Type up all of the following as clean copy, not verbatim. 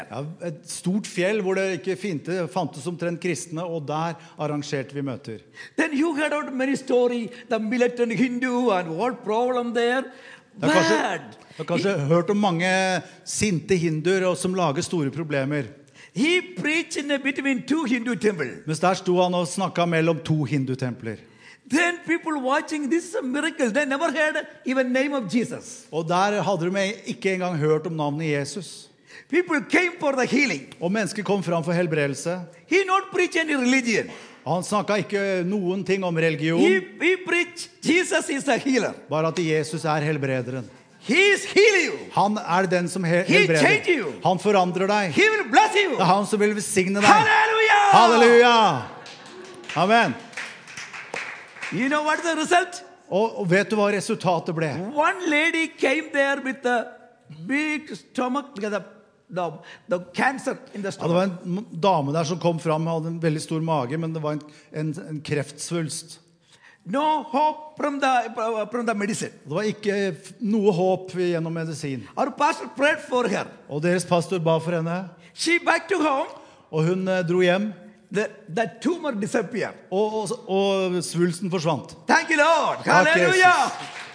Ja, et stort fjell hvor det ikke fantes omtrent kristne, og der arrangerte vi møter. Then you heard out many stories, the militant Hindu and what problem there. Du har kanskje hørt om mange sinte hinduer som lager store problemer. He preached in between two Hindu temples. Mens der sto han og snakket mellom to hindutempler. Then people watching, this is a miracle. They never heard even name of Jesus. Og der hadde de ikke engang hørt om navnet Jesus. People came for the healing. Og mennesker kom fram for helbredelse. He not preach any religion. Han snakket ikke noen ting om religion. He preached Jesus is a healer. Bare at Jesus helbrederen. He is healing you. Han den som He helbreder. change you. Han forandrer deg. He will bless you. Det han som vil velsigne deg. Hallelujah. Halleluja! Amen. You know what is the result? Og vet du hva resultatet ble? One lady came there with a big stomach because the cancer in the Ja, det var stomach. en dame der som kom fram og hadde en veldig stor mage, men det var en kreftsvulst. No hope from the medicine. Det var ikke noe håp gjennom medisin. Our pastor prayed for her. Og deres pastor ba for henne, She back to home. og hun dro hjem, The tumor disappeared. og svulsten forsvant. Thank you, Lord. Hallelujah.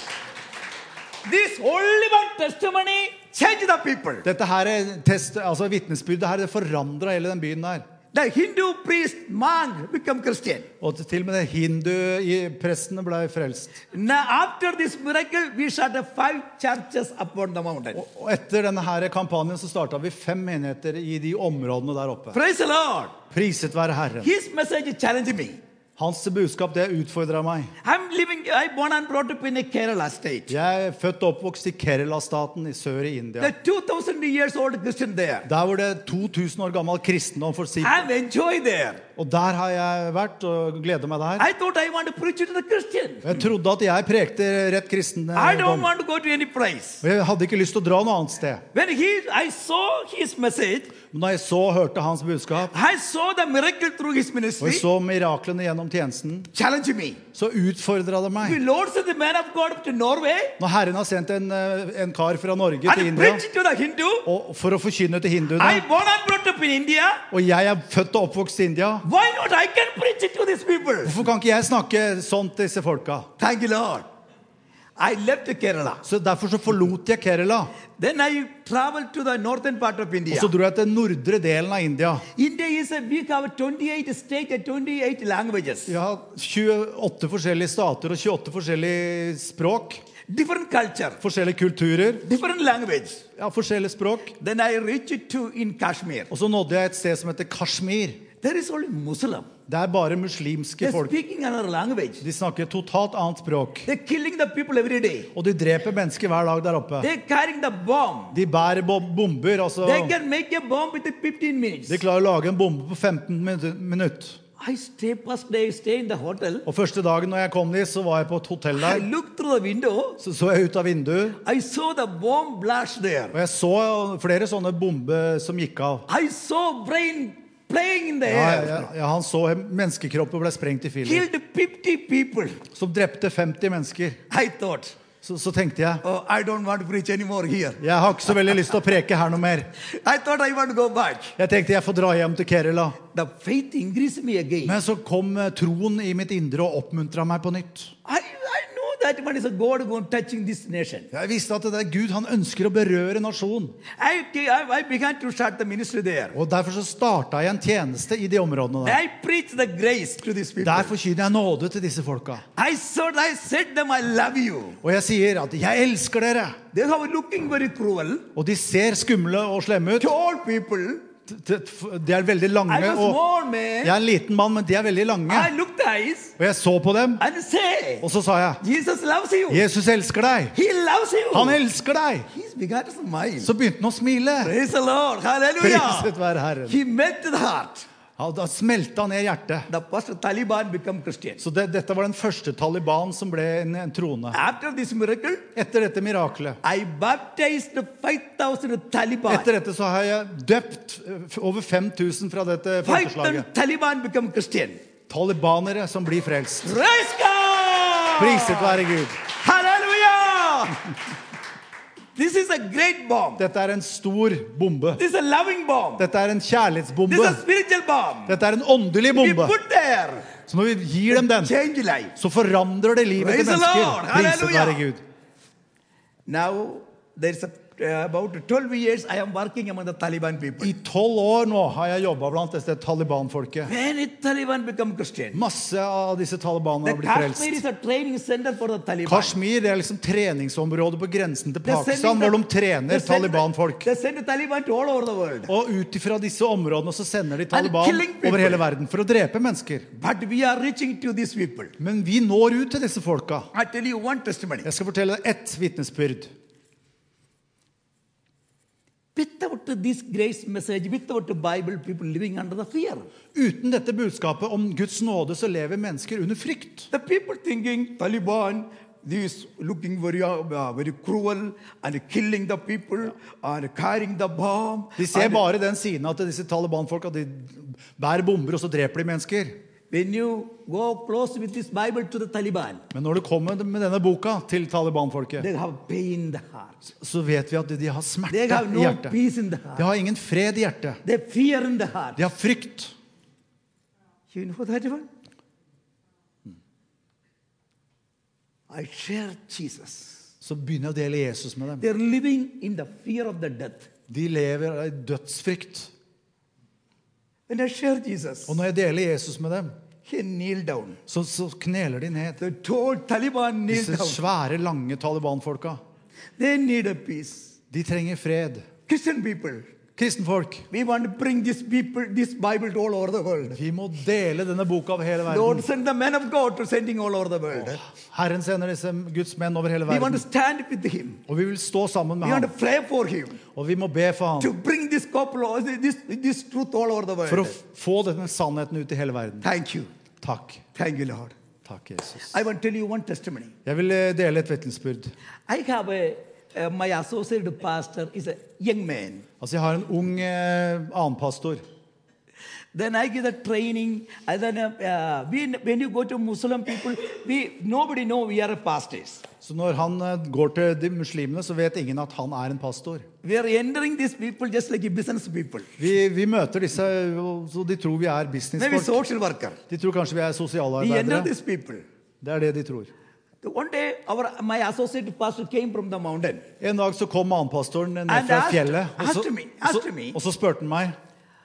This only one testimony changed the people. Dette her altså vittnesbyrdet her, det forandret hele den byen her. The Hindu priest, monk, become Christian. Og til og med det hindu-prestene ble frelst. Now, after this miracle, we started 5 churches upon the mountain. Og etter denne her kampanjen så startet vi 5 menigheter i de områdene der oppe. Praise the Lord. Priset være Herren. His message challenged me. Hans budskap, det utfordret meg. I born and brought up in a Kerala state. Jeg født og oppvokst i Kerala-staten i sør i India. The 2000 years old Christian there. Der var det 2000 år gammel kristendom for si. I'm enjoyed there. Og der har jeg vært og gleder meg der. I thought I want to preach to the Christian. Jeg trodde at jeg prekte rett kristendom. I don't want to go to any place. Og jeg hadde ikke lyst til å dra noe annet sted. When I saw his message, Men da jeg så og hørte hans budskap, I saw the miracle through his og ministry, jeg så miraklene gjennom tjenesten, challenge me. så utfordret det The meg. Lord sent the man of God to Norway Når Herren har sendt en kar fra Norge til and India, preach to the Hindu. og for å forkynne til I hinduene, born and brought up in India. og jeg født og oppvokst i India, Why not I can preach it to these people? hvorfor kan ikke jeg snakke sånn til disse folka? Thank you, Lord. I left Kerala. Så derfor så forlot jeg Kerala, Then I traveled to the northern part of og India. så dro jeg til nordre delen av India. India is we have 28 states and 28 languages. Jeg har 28 forskjellige stater og 28 forskjellige språk, Different culture, forskjellige kulturer, different language. ja, forskjellige språk. Then I reached to in Kashmir. Og så nådde jeg et sted som heter Kashmir. There is only Muslim. Det bare muslimske They're folk. speaking another language. De snakker et totalt annet språk. They're killing the people every day. Og de dreper mennesker hver dag der oppe. They're carrying the bomb. De bærer bomber, altså. They can make a bomb within 15 minutes. De klarer å lage en bombe på 15 minutter. First day, stay in the hotel. Og første dagen når jeg kom dit, så var jeg på et hotell I der. looked through the window. Så jeg ut av vinduet, I saw the bomb blast there. og jeg så flere sånne bomber som gikk av. I saw brain playing in the Ja, air. han så menneskekropper ble sprengt i filler. Killed 50 people. Som drepte 50 mennesker. I thought, Så tenkte jeg, oh, I don't want to preach anymore here. jeg har ikke så veldig lyst til å preke her noe mer. I thought I want to go back. Jeg tenkte jeg får dra hjem til Kerala. The faith increased me again. Men så kom troen i mitt indre og oppmuntret meg på nytt. I know that one is a God going touching this nation. Jeg visste at det Gud, han ønsker å berøre nasjonen. I began to start the ministry there. Og derfor så startet jeg en tjeneste i de områdene der. I preached the grace to these people. Der forkynner jeg nåde til disse folka. I said them, I love you. Og jeg sier at jeg elsker dere. They are looking very cruel. Og de ser skumle og slemme ut. Tall people. De veldig I lange, was og small man. jeg en liten mann, men de veldig lange. I looked eyes Og jeg så på dem, and say, og så sa jeg, Jesus loves you. Jesus elsker deg. He loves you. Han elsker deg. He's begun to smile. Så begynte han å smile. Praise the Lord. Hallelujah. Priset være Herren. He melted the heart. Ja, da smeltet han ned hjertet. The first Taliban become Christian. Så dette var den første Taliban som ble en troende. After this miracle, Etter dette miraklet. I baptized 5,000 Taliban. Etter dette så har jeg døpt over 5000 fra dette 5,000 folkeslaget. Taliban become Christian. Talibanere som blir frelst. Praise God. Priset være Gud. Hallelujah. This is a great bomb. Dette er en stor bombe. This is a loving bomb. Dette er en kjærlighetsbombe. This is a spiritual bomb. Dette er en åndelig We bombe. put there. Så når vi gir dem den, Change life. så forandrer det livet Praise til the mennesker. Lord. Priset Hallelujah. være Gud. Now, there's about 12 years I am working among the Taliban people. I 12 år nå har jeg jobbet blant dette Taliban-folket. Many Taliban become Christian. Masse av disse talibanene The har blitt Kashmir frelst. is a training center for the Taliban. Kashmir det er liksom treningsområdet på grensen til They're Pakistan, sending hvor de the- trener they send- Taliban-folk. They send the Taliban to all over the world. Og ut ifra disse områdene så sender de Taliban killing people. over hele verden for å drepe mennesker. But we are reaching to these people. Men vi når ut til disse folka. I tell you one testimony. Jeg skal fortelle deg ett vitnesbyrd. Without this grace message, without the Bible, people living under the fear. Uten dette budskapet om Guds nåde så lever mennesker under frykt. The people thinking Taliban, this looking very cruel and killing the people and carrying the bomb. De ser bare den siden at disse Taliban-folka de bærer bomber og så dreper de mennesker. When you go close with this Bible to the Taliban, Men når det kommer med denne boka til Taliban-folket, they have pain in the heart. så vet vi at de har smerte They have i no hjertet. peace in the De heart. har ingen fred i hjertet. They fear in the heart. De har frykt. You know that one? I share Jesus. Så begynner jeg å dele Jesus med dem. They're living in the fear of the death. De lever i dødsfrykt. When I share Jesus, Og når jeg deler Jesus med dem, he kneel down. så kneler de ned. The whole Taliban kneel Disse down. svære, lange Taliban-folka. They need a peace. De trenger fred. Christian people, Kristenfolk, we want to bring this Bible to all over the world. vi må dele denne boka over hele Lord, verden. send the men of God to sending all over the world. Herren sender disse Guds menn over hele We want to verden. stand with him. Og vi vil stå sammen med We want to ham. pray for him Og vi må be for to ham. bring this gospel, this truth all over the For å world. få denne sannheten ut i hele verden. Thank you. Takk. Thank you, Lord. Takk, Jesus. I want to tell you one testimony. Jeg vil dele et vitnesbyrd. I have my associate pastor is a young man. Altså, jeg har en ung annen pastor. Then I give the training. And then when you go to Muslim people, nobody know we are pastors. Så når han går til de muslimene, så vet ingen at han er en pastor. We are entering these people just like business people. Vi møter disse, så de tror vi er Maybe businessfolk. social worker. De tror kanskje vi er We enter sosialarbeidere. these people. Det er det de tror. One day, my associate pastor came from the mountain. En dag så kom annenpastoren ned And fra fjellet, asked me. og så spurte han meg.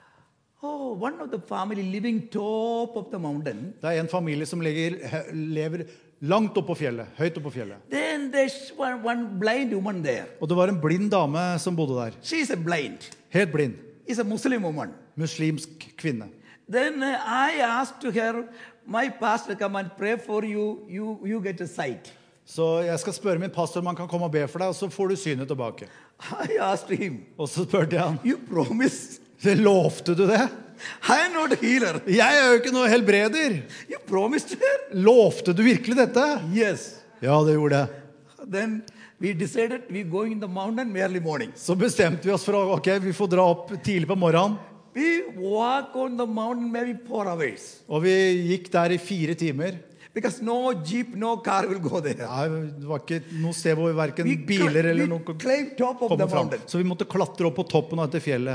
Oh, one of the family living top of the mountain. Det er en familie som lever langt opp på fjellet, høyt opp på fjellet. Then there's one blind woman there. Og det var en blind dame som bodde der. She is a blind. Helt blind. Is a Muslim woman. Muslimsk kvinne. Then I asked to her, my pastor come and pray for you. You get a sight. Så jeg skal spørre min pastor om han kan komme og be for deg, og så får du synet tilbake. I asked him, Og så spurte jeg han, you promise? lovte du det? I am not a healer. Jeg er jo ikke noe helbreder. You promised her? Lovte du virkelig dette? Yes. Ja, det gjorde jeg. Then we decided we going in the mountain early morning. Så bestemte vi oss for ok, vi får dra opp tidlig på morgenen. We walk on the mountain maybe 4 hours. Og vi gikk der i 4 timer. Because no jeep, no car will go there. Nei, det var ikke noe sted hvor hverken We biler eller noe climb top of the kommer fram. mountain. Så vi måtte klatre opp på toppen av dette fjellet.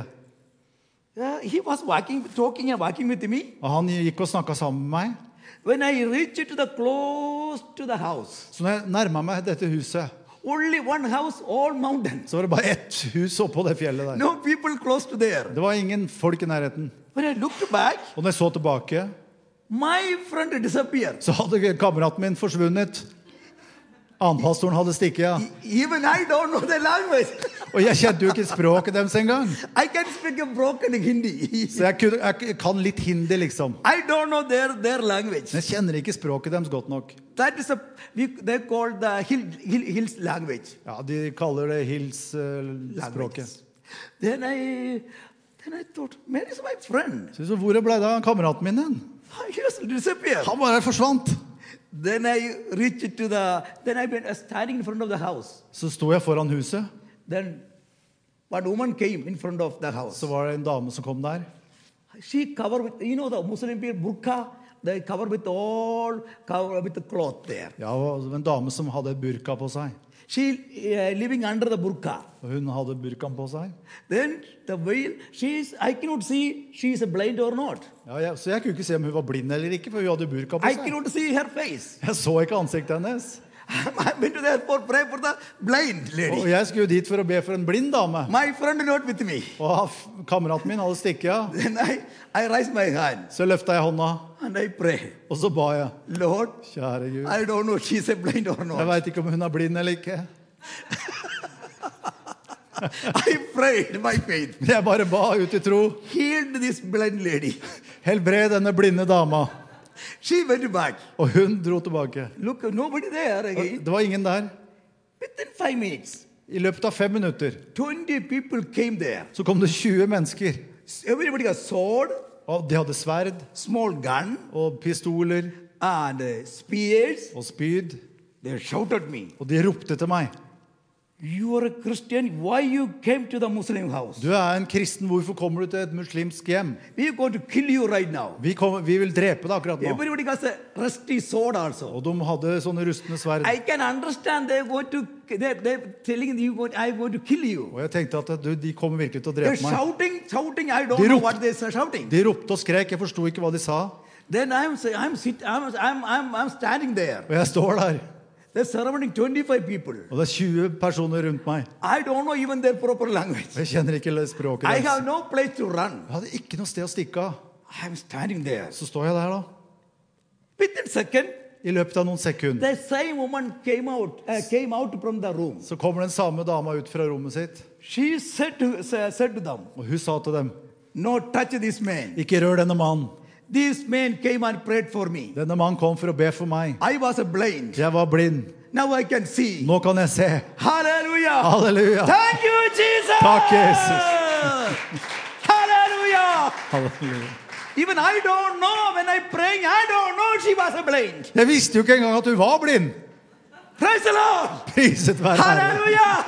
He was talking and walking with me. Og han gikk og snakket sammen med meg. When I reached to the close to the house, Så når jeg nærmet meg dette huset, only one house, all mountain. så var det bare ett hus oppå det fjellet der. No people close to there. Det var ingen folk i nærheten. When I looked back, Og når jeg så tilbake, my friend disappeared. så hadde kameraten min forsvunnet. Annenpastoren hadde stikket, ja. Even I don't know the language. Og jeg kjente jo ikke språket deres engang. I can speak a broken Hindi. Så jeg kan litt hindi, liksom. I don't know their language. Men jeg kjenner ikke språket deres godt nok. That is they call the hills language. Ja, de kaller det hils-språket. Then I thought, where is my friend? Så hvor ble det av kameraten min hen? He was disappeared. Han bare forsvant. Then I reached to then I went standing in front of the house. Så sto jeg foran huset. Then one woman came in front of the house. Så var det en dame som kom der. She covered with, the Muslim people, burqa, they cover with the cloth there. Ja, en dame som hadde burka på seg. She living under the burqa. Og hun hadde burkaen på seg. Then the veil, I cannot see she is blind or not. Ja, så jeg kunne ikke se om hun var blind eller ikke, for hun hadde burka på I seg. cannot see her face. Jeg så ikke ansiktet hennes. I went to there for pray for the blind Og lady. jeg skulle jo dit for å be for en blind dame. My friend not with me. Og kameraten min hadde stikket av. Then I raise my hand Så løftet jeg hånda, and I pray. og så ba jeg. Lord, Kjære Gud, I don't know if she's a blind or jeg not. vet ikke om hun er blind eller ikke. I prayed by faith. Men jeg bare ba ut i tro. Healed this blind lady. Helbred denne blinde dama. She went back. Og hun dro tilbake. Look, nobody there again. Det var ingen der. Within 5 minutes, I løpet av 5 minutter 20 people came there. så kom det 20 mennesker. Everybody got sword, Og de hadde sverd small gun, og pistoler and spears. og spyd. They shouted at me, Og de ropte til meg. "You are a Christian. Why you came to the Muslim house? Du er en kristen, hvorfor kommer du til et muslimsk hjem? We are going to kill you right now." Vi vil drepe deg akkurat nå. Everybody got a rusty sword also. Og de hadde sånne rustne sverd. I can understand they're telling you, I'm going to kill you. Og jeg tenkte at de kommer virkelig til å They're drepe meg. shouting. I don't De know ropte. what they're shouting. De ropte og skrek, jeg forsto ikke hva de sa. Then I'm standing there. Og jeg står der, They're surrounding 25 people. og det er 20 personer rundt meg. I don't know even their proper language. Jeg kjenner ikke språket I deres. have no place to run. Jeg hadde ikke noe sted å stikke av. I'm standing there. Så står jeg der da. Within a second, I løpet av noen sekunder the same woman came out from the room. så kommer den samme dama ut fra rommet sitt. She said to them, Og hun sa til dem, "No, touch this man. ikke rør denne mannen. This man came and prayed for me. Denne mannen kom for å be for meg. I was blind. Jeg var blind. Now I can see." Nå kan jeg se. Hallelujah. Halleluja. Thank you, Jesus. Takk, Jesus. Hallelujah. Halleluja. Even I don't know when I praying, I don't know she was blind. Jeg visste jo ikke engang at hun var blind. Praise the Lord. Priset være Herren. Hallelujah.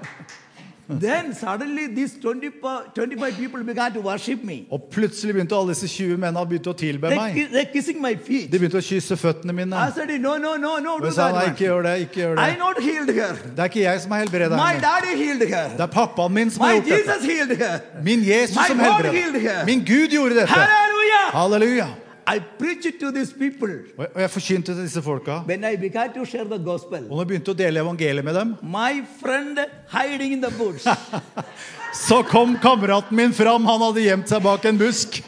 Then suddenly these 25 people began to worship me. Og plutselig begynte alle disse 20 mennene å tilbe meg. They're kissing my feet. De begynte å kysse føttene mine. I said, no, Og do jeg sa, nei, that ikke one. gjør det, ikke gjør I det. not healed her. Det er ikke jeg som har helbredet My henne. daddy healed her. Det er pappaen min som har My gjort dette. Jesus healed her. Min Jesus My som God healed helbredet. her. Min Gud gjorde dette. Hallelujah. Halleluja. I preached to these people. Og jeg forkynte til disse folka. When I began to share the gospel, Og når jeg begynte å dele evangeliet med dem, my friend hiding in the bush. så kom kameraten min fram. Han hadde gjemt seg bak en busk.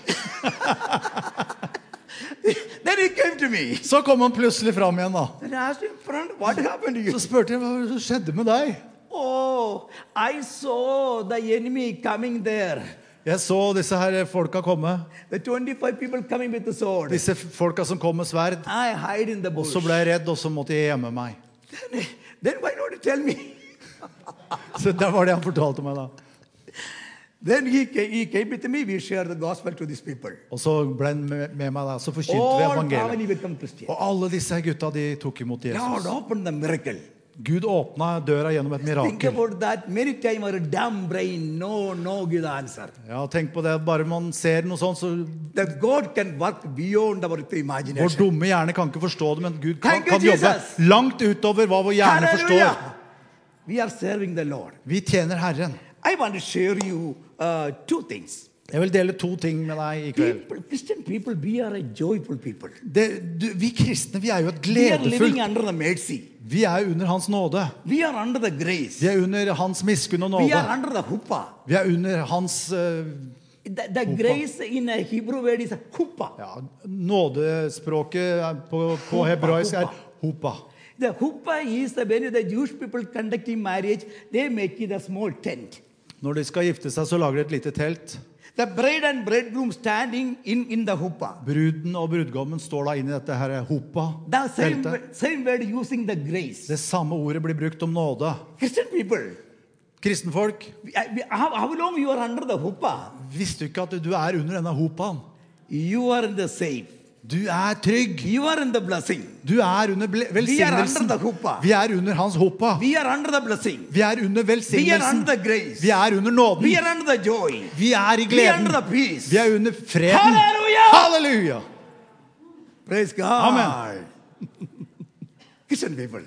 Then he came to me. Så kom han plutselig fram igjen da. And I asked him, "Friend, what happened to you?" Så spurte jeg, hva skjedde med deg? Oh, I saw the enemy coming there. Jeg så disse her folka komme. The 25 people coming with the sword. Disse folka som kom med sverd. I hide in the Og bush. så ble jeg redd, og så måtte jeg gjemme meg. Then why don't you tell me? Så det var det han fortalte meg da. Then he came with me. We shared the gospel to these people. Og så ble han med meg da. Så forkynte vi All evangeliet. family become Christian. Og alle disse gutta, de tok imot Lord Jesus. opened the miracle. Gud åpna døra gjennom et Think mirakel. about that. Many times our dumb brain, no, give the answer. Ja, tenk på det. Bare man ser noe sånt, så That God can work beyond our vår imagination. dumme hjerne kan ikke forstå det, men Gud kan Thank you, jobbe Jesus. langt utover hva vår hjerne Hallelujah. forstår. We are serving the Lord. Vi tjener Herren. I want to share you 2 things. Jeg vil dele 2 ting med deg i kveld. Christian people, we are a joyful people. Vi kristne, vi er jo et We are living gledefullt. under the mercy. Vi er under Hans nåde. We are under the grace. Vi er under Hans miskunn og We nåde. are under the huppah. Vi er under Hans The grace in a Hebrew word is a huppah. ja, nådespråket på hebraisk er hopa. The huppah is when the Jewish people conducting marriage, they make it a small tent. Når de skal gifte seg, så lager de et lite telt. The bride and bridegroom standing in the huppah. Bruden og brudgommen står da inne i dette her The hopa-teltet. same word using the grace. Det samme ordet blir brukt om nåde. Christian people, Kristenfolk, how long you are under the huppah? visste du ikke at du er under denne hopaen? You are in the safe. Du er trygg. You are in the blessing. Du er under We are velsignelsen. under the huppah. Vi er under hans hopa. We are under the blessing. Vi er under We are velsignelsen. under the grace. Vi er under nåden. We are under the joy. Vi er i We are gleden. under the peace. Vi er under freden. Halleluja! Halleluja! Praise God. Amen. Christian people.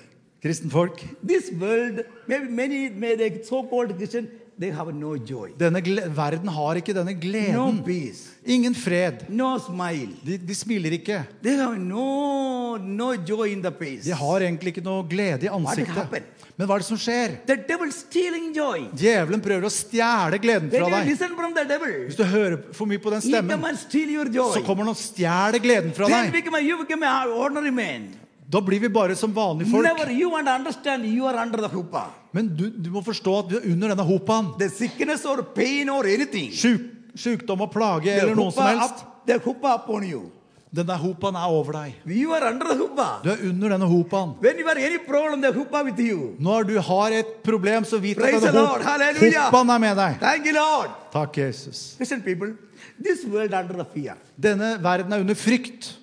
Kristenfolk, This world, maybe many, the so-called Christian, they have no joy, verden har ikke denne no gleden. peace, Ingen fred. no smile. De smiler ikke. They have no joy in the face. De har egentlig ikke noe glede i ansiktet. happened? Men hva er det som skjer? The devil stealing joy. Djevelen prøver å stjele gleden When fra you deg. listen from the devil, Hvis du hører for mye på den he stemmen, come and steal your joy. så kommer han og stjeler gleden fra Then deg. you become an ordinary man. Da blir vi bare som vanlige folk. Never you want to understand you are under the huppah. Men du må forstå at du er under denne hopaen. The sickness or pain or anything. Sykdom og plage The eller noe som helst. the huppah upon you. Denne hopaen er over deg. You are under the huppah. Du er under denne hopaen. When you have any problem, the huppah with you. Når du har et problem, så vit at Praise the denne Lord. Hallelujah. hopaen er med deg. Thank you, Lord. Takk, Jesus. Listen, people. This world under the fear. Denne verden er under frykt.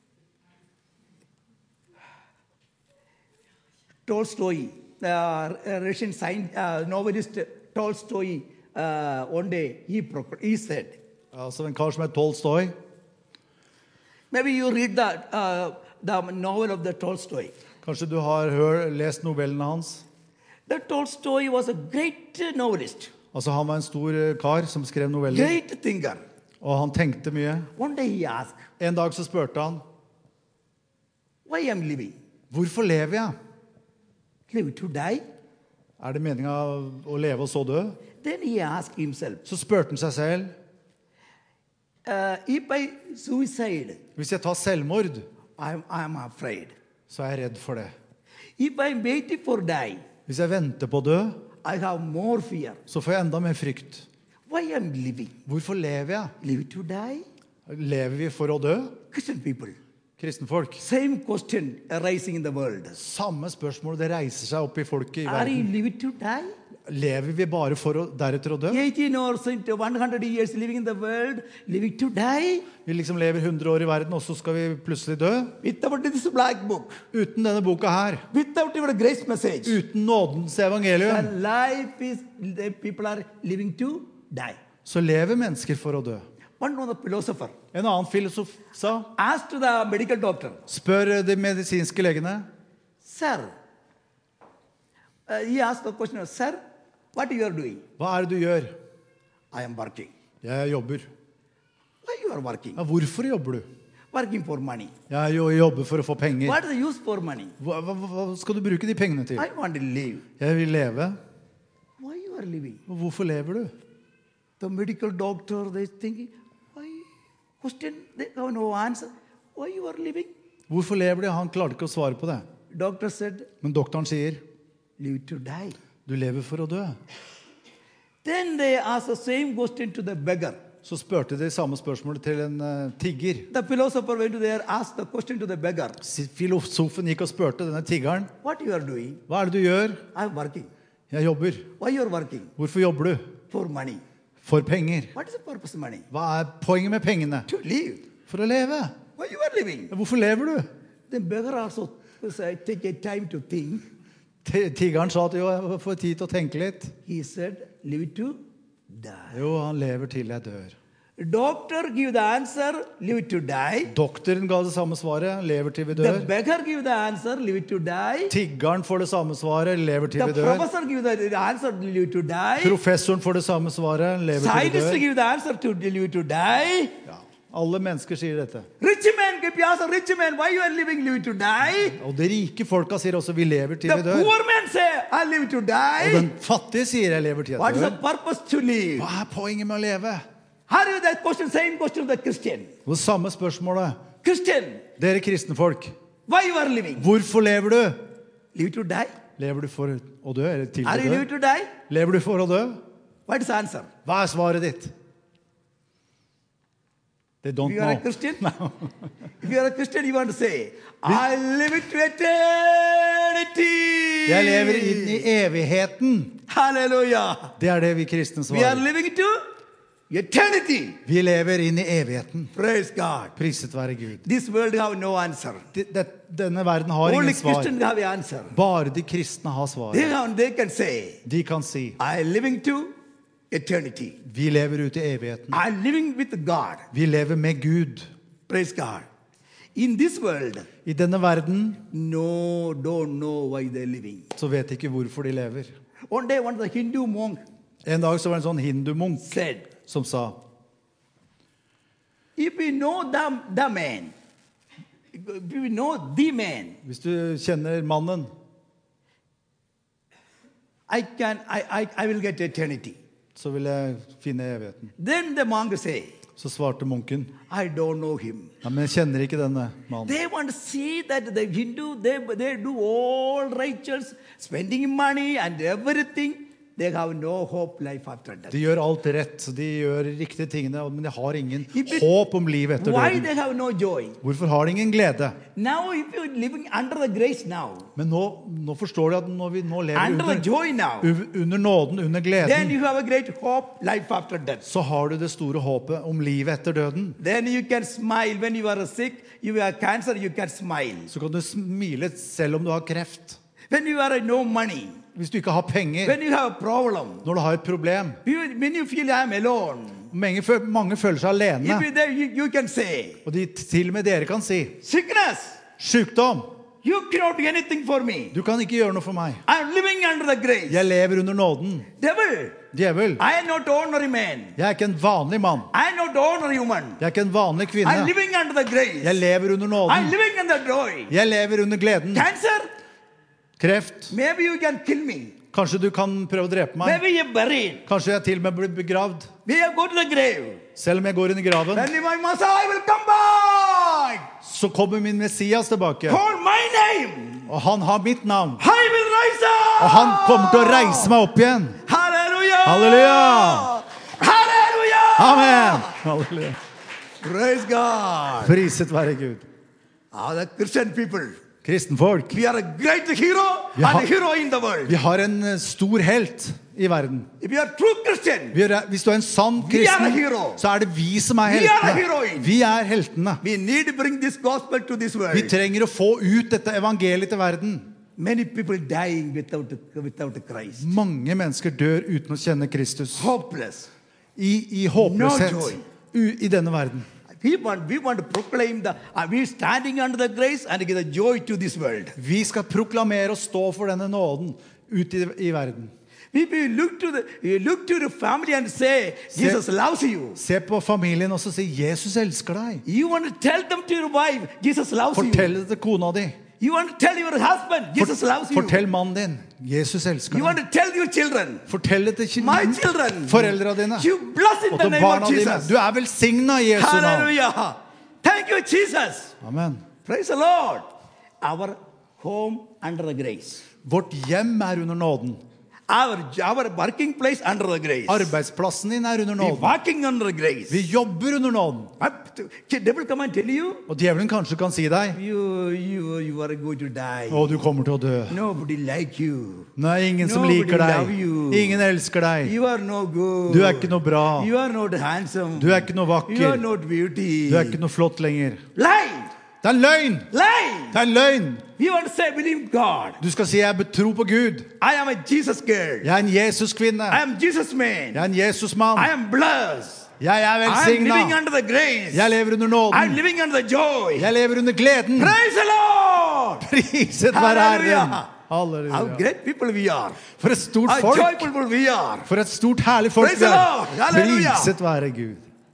Tolstoy, Russian novelist Tolstoy, one day he said, Altså en kar som heter Tolstoy. maybe you read the novel of the Tolstoy. Kanskje du har lest novellene hans. The Tolstoy was a great novelist, Altså han var en stor kar som skrev noveller. great thinker. Og han tenkte mye. One day he asked, En dag så spurte han, why am I living? hvorfor lever jeg? Live to die? Er det meningen å leve og så dø? Then he asked himself, Så spurte han seg selv, if I suicide, hvis jeg tar selvmord, I'm afraid. så er jeg redd for det. If I'm waiting for die, Hvis jeg venter på å dø, I have more fear. så får jeg enda mer frykt. Why am I living? Hvorfor lever jeg? Live to die? Lever vi for å dø? Christian people, Kristenfolk. same question arising in the world. Samme spørsmål, det reiser seg opp i folket i Are you verden. living to die? Lever vi bare for å deretter å dø? 18 or 100 years living in the world, living to die? Vi liksom lever 100 år i verden, og så skal vi plutselig dø? Without this black book, Uten denne boka her, without even a grace message, uten nådens the evangelium, life is, the people are living to die. så lever mennesker for å dø. One of the philosopher En annen filosof sa, asked the medical doctor, spør de medisinske legene, sir, he asked the question, sir, what you are doing? hva er det du gjør? I am working. Jeg jobber. Why you are working? Ja, hvorfor jobber du? Working for money. Jeg jobber for å få penger. What is the use for money? Hva skal du bruke de pengene til? I want to live. Jeg vil leve. Why you are living? Og hvorfor lever du? The medical doctor, they thinking, why? Question, they have no answer. Why you are living? Hvorfor lever de? Han klarte ikke å svare på det. Doctor said, Men doktoren sier, live to die. du lever for å dø. Then they asked the same question to the beggar. Så spurte de samme spørsmålet til en tigger. The philosopher went to there, asked the question to the beggar. Filosofen gikk og spurte denne tiggeren, What you are doing? hva er det du gjør? I'm working. Jeg jobber. Why you are working? Hvorfor jobber du? For money. For penger. What is the purpose of money? Hva er poenget med pengene? To live. For å leve. Why you are living? Hvorfor lever du? The beggar also take a time to think. Tiggeren sa at jo, jeg får tid til å tenke litt. He said, live to die. Jo, han lever til jeg dør. Doctor give the answer, live to die. Doktoren ga det samme svaret, lever til vi The dør. beggar give the answer, live to die. Tiggeren får det samme svaret, lever til The vi dør. professor give the answer, live to die. Professoren får det samme svaret, lever til vi Scientist dør. give the answer to live to die. Ja, alle mennesker sier dette. Rich man give the answer, rich man, why you are living, live to die. Og de rike folka sier også, vi lever til The vi dør. poor man say, I live to Og die. den fattige sier, jeg lever til What jeg is the dør. purpose to live? Hva er poenget med å leve? How is that question, same question to the Christian? Og det samme spørsmålet. Christian, Dere kristne folk, why you are living? hvorfor lever du? Live to die. Lever du for å dø, eller til Are å you dø? live to die? Lever du for å dø? What is the answer? Hva er svaret ditt? They don't If you are a know. Christian, if you are a Christian, you want to say, I live it to eternity. Jeg lever inn i evigheten. Hallelujah. Det er det vi kristne We are svarer. living it to eternity. Vi lever inn i evigheten. Praise God. Priset være Gud. This world have no answer. Denne verden har Only ingen svar. Christians have an answer. Bare de kristne har svaret. They can say, De kan si, I am living to eternity. vi lever ut i evigheten. I am living with God. Vi lever med Gud. Praise God. In this world, I denne verden don't know why they're living. så vet de ikke hvorfor de lever. One day, one of the Hindu monk En dag så var det en sånn hindumunk said, som sa, if we know the man, if we know the man, hvis du kjenner mannen, I will get eternity. så vil jeg finne evigheten. Then the monk say, Så svarte munken, I don't know him. ja, men jeg kjenner ikke denne mannen. They want to see that the Hindu, they do all righteous, spending money and everything. They have no hope life after death. De gjør alt rett, de gjør riktige tingene, men de har ingen håp om liv etter Why døden. they have no joy? Hvorfor har de ingen glede? Now if you're living under the grace now, Men nå forstår de at når vi nå lever under the joy now, under nåden, under then gleden, you have a great hope life after death. så har du det store håpet om livet etter døden. Then you can smile when you are sick, you have cancer, you can smile. Så kan du smile selv om du har kreft. When you are no money, Hvis du ikke har penger, when you have a problem, når du har et problem. when you feel I am alone, Mange føler seg alene, if you there, you can say, og til og med dere kan si, sickness, sykdom, you cannot do anything for me. du kan ikke gjøre noe for meg. I'm living under the grace. Jeg lever under nåden. Devil, Djevel, I am not ordinary man. jeg er ikke en vanlig mann. I am not ordinary woman. Jeg er ikke en vanlig I'm kvinne. living under the grace. Jeg lever under I'm nåden. living under joy. Jeg lever under gleden. Cancer, Kreft, maybe you can kill me. kanskje du kan prøve å drepe meg. Maybe you're buried. Kanskje jeg til og med blir begravd. We have go to the grave. Selv om jeg går inn i graven, Then my Messiah will come back. så kommer min Messias tilbake. Call my name. Og han har mitt navn. I will rise up. Og han kommer til å reise meg opp igjen. Hallelujah. Halleluja. Hallelujah. Amen. Halleluja. Praise God. Priset være Gud. The Christian people. Kristenfolk. We are a great hero Vi har- and a hero in the world. Vi har en stor helt i verden. If you are true Christian, Hvis du er en sann We are a kristen, hero. så er det vi som er We are a heltene. heroine. Vi er heltene. we need to bring this gospel to this world. Vi trenger å få ut dette evangeliet til verden. Many people dying without Christ. Mange mennesker dør uten å kjenne Kristus. Hopeless. I håpløshet No joy. I denne verden. We want to proclaim we standing under the grace and give the joy to this world. Vi skal proklamere og stå for denne nåden ut i verden. We look to the family and say, Jesus loves you. Se på familien og så si, Jesus elsker deg. You want to tell them to your wife, Jesus loves Fortell you. det til kona di. You want to tell your husband, Jesus loves you. Fortell mannen din, Jesus elsker You want deg. to tell your children, Fortell det til my children, foreldra dine. you bless in Og the til name of barna dine. Jesus. Du er velsigna i Jesu navn. Hallelujah. Thank you, Jesus. Amen. Praise the Lord. Our home under the grace. Vårt hjem er under nåden. Our working place under the grace. Arbeidsplassen din er under We nåden. walking under the grace. Vi jobber under nåden. Devil come and tell you, Og djevelen kanskje kan si deg, you are going to die. å, du kommer til å dø. Nobody like you. Nei, ingen som Nobody liker love deg. you. Ingen elsker deg. You are no good. Du er ikke noe bra. You are not handsome. Du er ikke noe You are vakker. not beauty. Du er ikke noe flott lenger. Lie. Det er en løgn! Lie. Det er en løgn! You want to say, believe God. Du skal si, jeg betro på Gud. I am a Jesus girl. Jeg er en Jesus-kvinne. I am Jesus man. Jeg er en Jesus-mann. I am blessed. Jeg er I am velsigna. living under the grace. Jeg lever under I am nåden. living under the joy. Jeg lever under gleden. Praise the Lord. Priset være Herren. How Halleluja. great people we are. For et stort How folk. joyful people we are. For et stort, herlig folk Praise vi the er. Lord. Halleluja. Priset være Gud.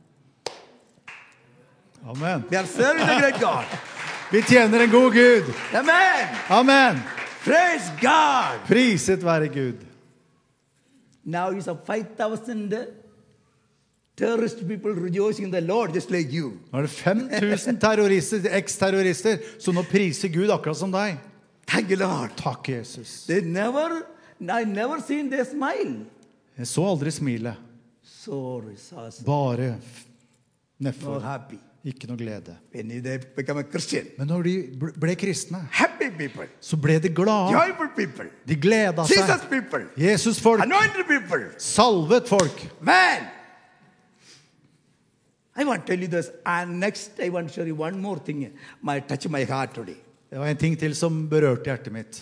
Amen. We are serving the great God. Vi tjener en god Gud. Amen. Amen. Praise God. Priset være Gud. Now is a 5,000 terrorist people rejoicing in the Lord just like you. Nå er det 5000 terrorister, eksterrorister, som nå priser Gud akkurat som deg. Thank you, Lord. Takk, Jesus. I never seen they smile. Jeg så aldri smilet. Sorry, sorry. Bare No nedfor. happy. Ikke noe glede. When they become a Christian. Men når de ble kristne, Happy people. så ble de glade. Joyful people. De gleda Jesus seg. people. Jesus-folk. Anointed people. Salvet folk. Man. I want to tell you this. And next I want to show you one more thing. Touch my heart today. Det var en ting til som berørte hjertet mitt.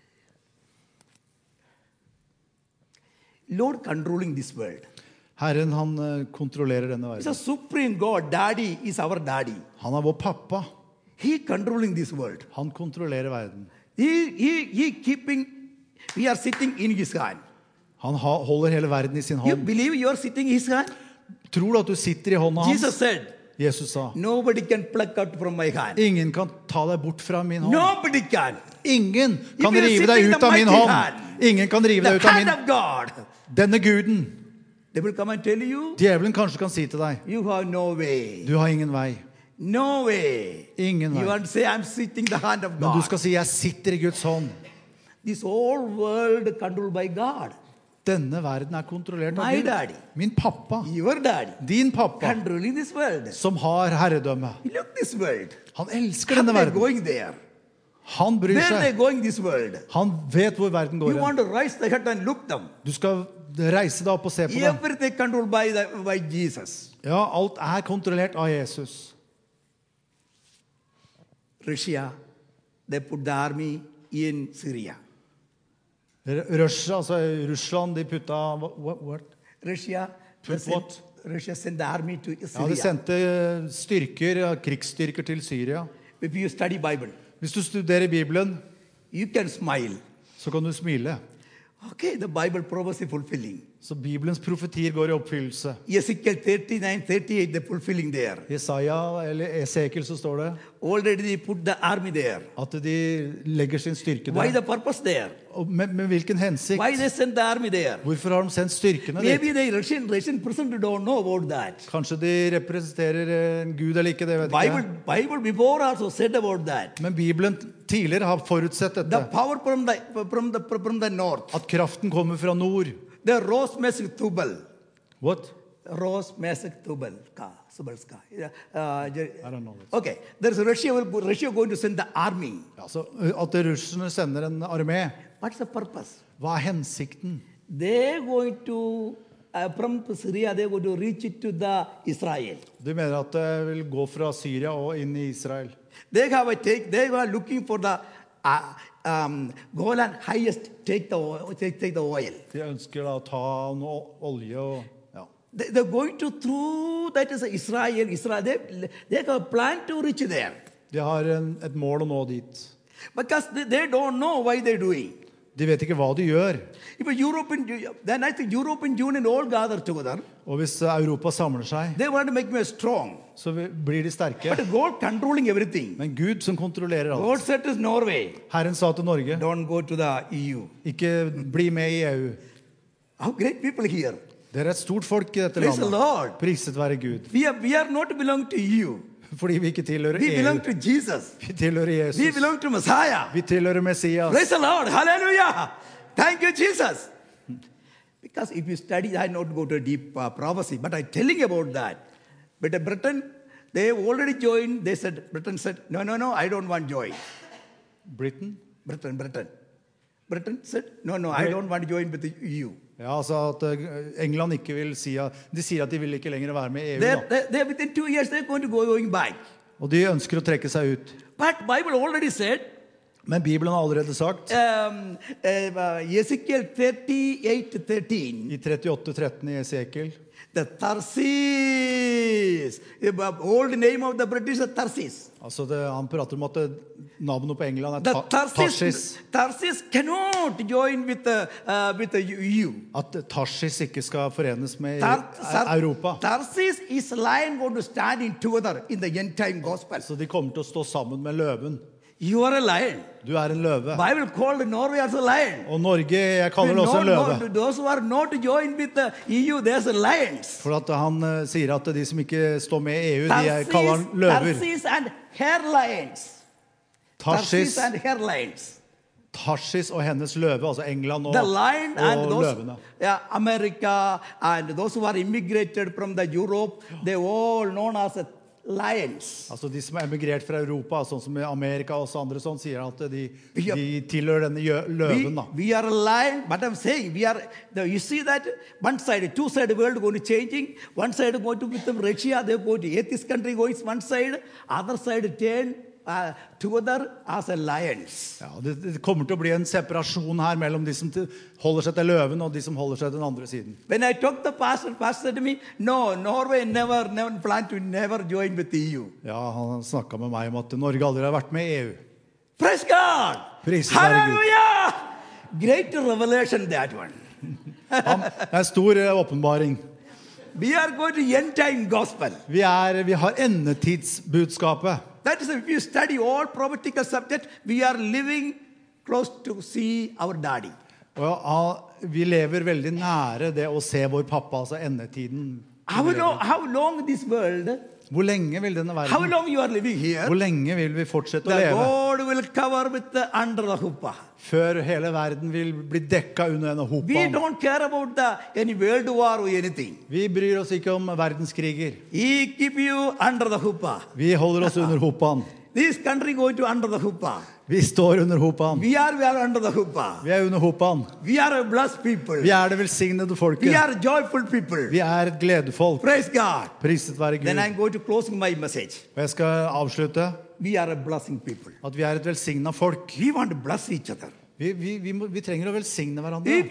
Lord controlling this world. Herren, han kontrollerer denne He's a verden. supreme God. Daddy is our daddy. Han er vår pappa. He controlling this world. Han kontrollerer verden. He keeping, we are sitting in his hand. Han holder hele verden i sin You hånd. believe you are sitting in his hand? Tror du at du sitter i hånda hans? Jesus said, Jesus sa, nobody can pluck out from my hand. ingen kan ta deg bort fra min hånd. Nobody can. Ingen kan If you are rive sitting deg in ut the av min mighty hånd. hand, Ingen kan rive The deg ut av hand min. of God. Denne guden, They will come and tell you, djevelen kanskje kan si til deg, you have no way. du har ingen vei. No way. Ingen You vei. want to say, I'm sitting the hand of Men du God. skal si, jeg sitter i Guds hånd. This whole world controlled by God. Denne verden er kontrollert av My Gud. daddy. Min pappa, Your daddy. din pappa, Controlling this world. som har herredømme. Look this world. Han elsker How denne they verden. going there? Han bryr Where they seg. going this world? Han vet hvor verden går You want hen. to raise the head and look them. Du skal reise deg opp og se på dem. Everything controlled by Jesus. Ja, alt er kontrollert av Jesus. Russia, they put the army in Syria. Russland, de putta what? Russia, Put what? Russia sent the army to Ja, de Syria. sendte styrker, krigsstyrker til Syria. If you study Bible, Hvis du studerer Bibelen, you can smile. så kan du smile. Okay, the Bible prophecy fulfilling. Så Bibelens profetier går i oppfyllelse. Ezekiel 39:38, the fulfilling there. Jesaja eller Esekiel så står det Already they put the army there. at de legger sin styrke Why der. the purpose there? Og med hvilken hensikt? Why they sent the army there? Hvorfor har de sendt styrkene dit? Maybe the Russian president don't know about that. Kanskje de representerer en gud eller ikke, det vet jeg ikke. Bible before also said about that. Men Bibelen tidligere har forutsett The dette. power from the north. At kraften kommer fra nord. The Rose Meshach Tubal. What? Rose Meshach Tubal. Subal. I don't know. Okay. There's Russia going to send the army. Ja, så at russerne sender en armé, What's the purpose? hva er hensikten? They're going to from Syria. They're going to reach it to the Israel. Du mener at det vil gå fra Syria og inn i Israel? They are looking for the Golan highest. Take the oil. De ønsker da å ta noe olje og ja. They're going to through that is Israel. They have a plan to reach there De har et mål å nå dit. because they don't know why they're doing. De vet ikke hva de gjør. If then I think European Union all gather together. Og hvis Europa samler seg, They want to make me strong. så blir de sterke. But God controlling everything. Men Gud som kontrollerer God alt. said to Norway, Herren sa til Norge, don't go to the EU. ikke bli med i EU. How great people here. Dere er et stort folk i dette Praise the landet. Lord. Priset være Gud. We are not belong to EU. Fordi vi ikke tilhører We belong EU. to Jesus. Vi tilhører We Jesus. belong to Messiah. Vi tilhører Messias. Praise the Lord. Hallelujah. Thank you, Jesus. Because if you study, I not go to a deep prophecy, but I'm telling about that. But Britain, they already joined. Britain said, no, I don't want join. Britain? Britain said, no, I don't want to join with the EU. Ja, altså at England ikke vil si at de sier at de vil ikke lenger være med i EU da. They're within 2 years, they're going back. Og de ønsker å trekke seg ut. But Bible already said, Men Bibelen har allerede sagt Ezekiel 38:13. i 38:13 i Esekiel The Tarsis, old name of the British Tarsis. altså han prater om at navnet på England er The Tarsis. Tarsis cannot join with the EU. At Tarsis ikke skal forenes med Tar- Europa. Tarsis is lion going to stand in together in the end time gospel. Så de kommer til å stå sammen med løven. You are a lion. Du er en løve. Bible called Norway as a lion. Og Norge, jeg kaller det også en løve. Those who are not joined with the EU, there's a lions. For at han sier at de som ikke står med i EU, de kaller han løver. Tarsis and hairlines. Tarsis, and hairlines. Tarsis og hennes løve, altså England The lion and og those, løvene. America and those who are immigrated from the Europe, they all known as lions. Altså de som er emigrert fra Europa, sånn som i Amerika og andre sånn, sier at de tilhører denne løven da. We are a lion, but I'm saying you see that one side, two-sided world going to changing. One side going to become Russia, they're going to atheist country going one side, other side turn together as a lions. Ja, det kommer til å bli en separasjon her mellom de som holder seg til løven og de som holder seg til den andre siden. When I talked to the pastor said to me, no, Norway never plan to never join with EU. Ja, han snakket med meg om at Norge aldri har vært med i EU. Praise God! Priset være Gud. Hallelujah! Great revelation, that one. Det er en stor åpenbaring. We are going to end time gospel. Vi har endetidsbudskapet. That is, if you study all prophetical subject, we are living close to see our daddy. Og vi lever veldig nære det å se vår pappa, altså endetiden. How long this world? Hvor lenge vil denne How verden? long you are living here? Hvor lenge vil vi fortsette å The leve? God will cover with the under the huppah. Før hele verden vil bli dekket under denne We hopan. don't care about any world war or anything. Vi bryr oss ikke om verdenskriger. He keep you under the huppah. Vi holder oss under hopan. This country going to under the huppah. Vi står under hopan. We are under the huppah. Vi under hopan. We are a blessed people. Vi det velsignede We folket. are joyful people. Vi et gledefolk. Praise God. Priset være Then Gud. I'm going to closing my message. Og jeg skal avslutte We are a blessing people. at vi et velsignet folk. We want to bless each other. Vi trenger å velsigne hverandre. If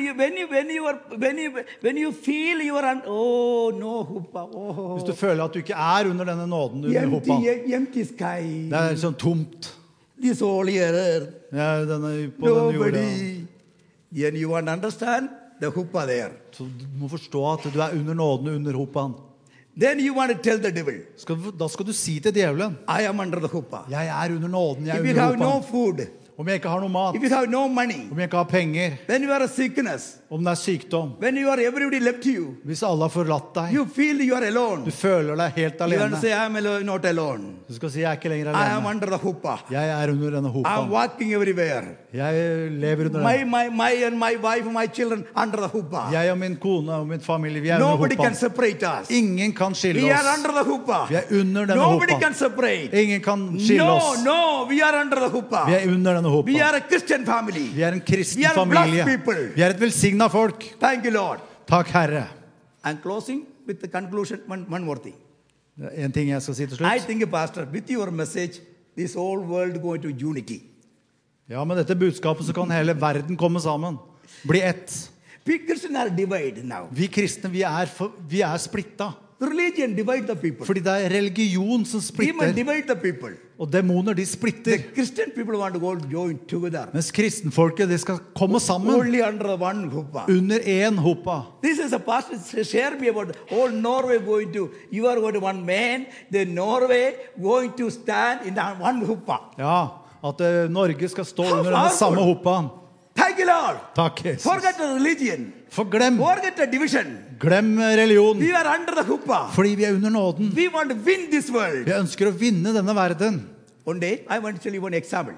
when you feel you are oh no huppah, Hvis du oh føler at du ikke under denne nåden under hopan. empty sky, Det sånn tomt. this holy earth, Ja, på denne jorda. nobody. Then you want to understand the huppah there. Så du må forstå at du under nåden under hopan. Then you want to tell the devil, Da skal du si til djevelen, I am under the huppah. jeg under nåden, jeg If you under have no hopan. food, Om jeg ikke har noe mat, if you have no money, om jeg ikke har penger, when you are a sickness, om det sykdom, when you are everybody left you, hvis alle har forlatt deg, you feel you are alone. du føler deg helt You want to alene. say, I am not alone. Du skal si, jeg ikke lenger I am alene. under the huppah. Jeg under denne I am hopan. walking everywhere. Jeg lever under den. My wife and my children under the huppah. Jeg og min kone og min familie, vi under Nobody can hopan. separate us. Ingen kan skille We are oss. under the huppah. Vi under denne Nobody hopan. can separate. Ingen kan skille No, oss. no, we are under the huppah. Vi under denne We hopan. are a Christian family. Vi en kristen We are familie. blessed people. Vi et velsignet folk. Thank you, Lord. Takk, Herre. I'm closing with the conclusion, one more thing. En ting jeg skal si til I slutt. think, Pastor, with your message, this whole world going to unity. Ja, med dette budskapet så kan hele verden komme sammen. Bli ett. We Christians are divided now. Vi kristne, vi splitta. Religion divide the people. Fordi det religion som Demon splitter. divide the people. Og demoner, de The splitter. Christian people want to go join together. Mens kristenfolket, de skal komme sammen Only under one huppah. under en hopa. This is a pastor share me about all Norway going to, you are going to one man, the Norway going to stand in that one huppah. Ja, at Norge skal stå How under denne powerful. samme hopaen. Thank you, Lord. Takk, Jesus. Forget the religion. Glem Forget the division. religion. We are under the huppah. Fordi vi under nåden. We want to win this world. Vi ønsker å vinne denne verden. One day, I want to tell you one example.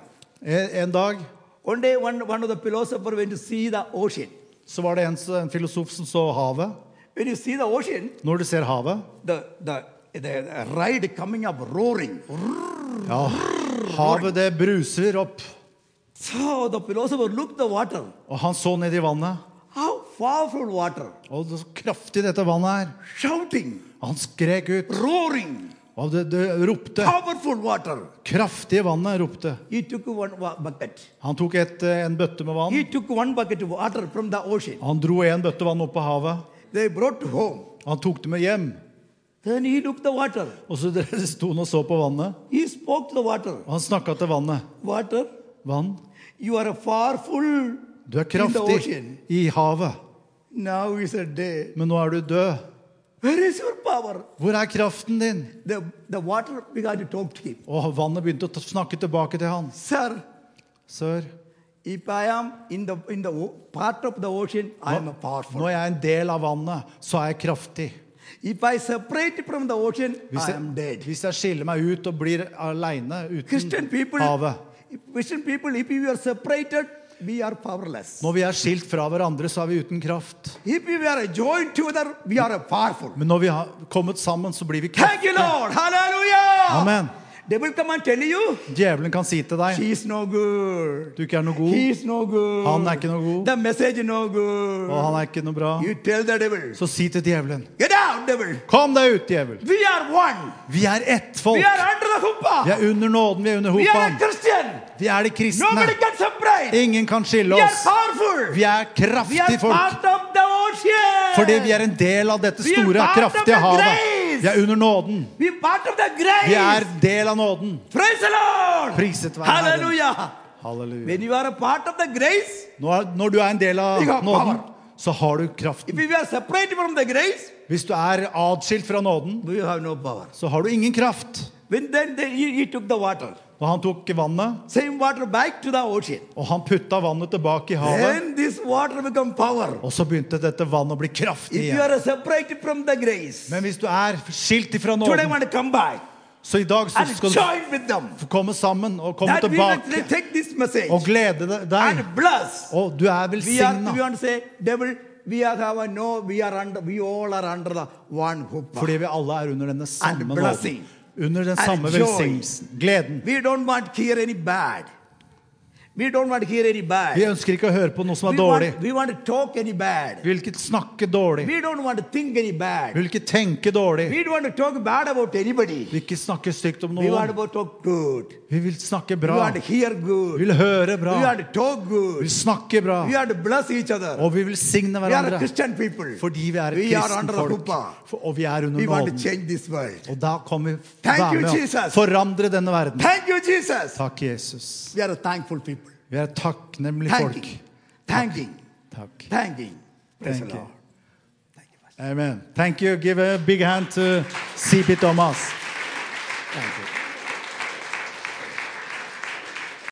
En dag One day, one of the philosophers went to see the ocean. så var det en filosof som så havet. When you see the ocean, Når du ser havet, the ride coming up, roaring. ja, havet det bruser opp. So the philosopher looked the water. Og han så ned i vannet. How powerful water. Og det så kraftig dette vannet Shouting, Han skrek ut. roaring, Og det ropte. powerful water. Kraftige vannet ropte. He took one bucket. Han tok en bøtte med vann. He took one bucket of water from the ocean. Han dro en bøtte vann opp på havet. They brought home. Han tok det med hjem. Then he looked the water. Og så sto han og så på vannet. He spoke to the water. Og han snakket til vannet. Water, Vann, you are powerful du in the kraftig ocean. i havet. Now is a day. Men nå du død. Where is your power? Hvor kraften din? The water began to talk to him. Og vannet begynte å snakke tilbake til han. Sir, Sir, if I am in the part of the ocean, I am powerful. når jeg en del av vannet, så jeg kraftig. If I separate from the ocean, I am dead. Hvis jeg skiller meg ut og blir alene Christian uten people, havet. Christian people, if we are separated, we are powerless. Når vi skilt fra hverandre, så vi uten kraft. If we are joined together, we are powerful. Men når vi har kommet sammen, så blir vi Thank you, kraftige. Lord. Hallelujah. Amen. Devil come and tell you, Djevelen kan si til deg, she is no good. du ikke er noe god, He is no good. han er ikke noe god, The message is no good. og han er ikke noe bra. You tell the devil, Så si til djevelen, get out, devil. kom deg ut, djevel. We are one. Vi er ett We folk. are under the Vi huppah. er under nåden, vi er under We are a hopan. Christian. Vi er de kristne. Nobody can separate. Ingen kan skille We are oss. powerful. Vi er We are kraftige folk. part of the ocean. Fordi vi er en del av dette We are store, part of kraftige the havet. grace. Vi er under nåden. We are part of the grace. Vi er del av nåden. Praise the Lord. Priset være Herren. Hallelujah. Halleluja. When you are a part of the grace, Når du er en del av You have nåden, power. så har du if kraften. we are separated from the grace, Hvis du er adskilt fra nåden, we have no power. så har du ingen kraft. When then he took the water, Og han tok vannet, same water back to the ocean. og han putta vannet tilbake i havet. Then this water become power. Og så begynte dette vannet å bli kraftig If you igjen. are separated from the grace, Men hvis du er skilt ifra today I nåden, want to come back så i dag så and skal du join with them. få komme sammen og komme That we will tilbake take this message og glede deg. and bless. Og du er We velsigna. want to say, devil, we are have a no, we all are under the one hoop. Fordi vi alle er under denne samme nåden. blessing. Under den And samme joy. velsignelsen. Gleden. We don't want to hear any bad. We don't want to hear any bad. Vi ønsker ikke å høre på noe som er dårlig. We want to talk any bad. Vi vil ikke snakke dårlig. We don't want to think any bad. Vi vil ikke tenke dårlig. We don't want to talk bad about anybody. Vi vil ikke snakke stygt om We want noen. to talk good. Vi vil snakke We bra. want to hear Vi good. vil høre bra. We want to talk Vi good. vil snakke bra. We want to bless each other. Og vi vil signe We are hverandre. Christian people. Fordi vi er et We are kristent under the folk. hoopah. Og vi er under We want to nåden. change this world. Og da kommer vi Thank være you, med å Jesus. forandre denne verden. Thank you, Jesus. Takk, Jesus. We are a thankful people. Vi er takknemlige Thanking. folk. Thanking. Takk. Thanking. Praise Thank the you. Lord. Thank you, Pastor. Amen. Thank you. Give a big hand to CP Thomas. Thank you.